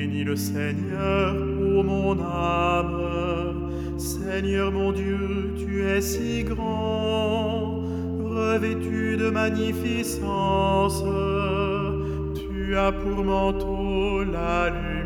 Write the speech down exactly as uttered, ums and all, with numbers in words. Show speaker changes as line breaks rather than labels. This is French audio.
bénis le Seigneur, ô mon âme. Seigneur mon Dieu, tu es si grand, revêtu de magnificence. Tu as pour manteau la lumière.